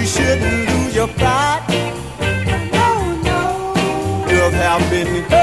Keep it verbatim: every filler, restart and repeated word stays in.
shouldn't lose your pride. No, no. Girls have been